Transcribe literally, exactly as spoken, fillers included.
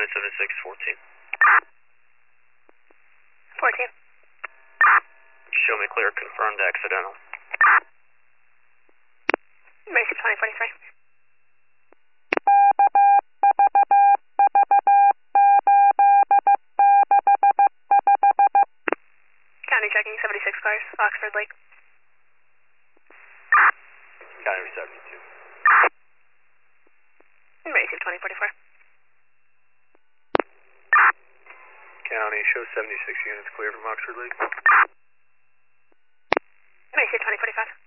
County seventy-six, fourteen. fourteen. Show me clear, confirmed accidental. Macy twenty forty-three. County checking seventy-six cars, Oxford Lake. County seventy-two. Macy twenty forty-four. County, show seventy-six units clear from Oxford Lake. Macy twenty forty-five.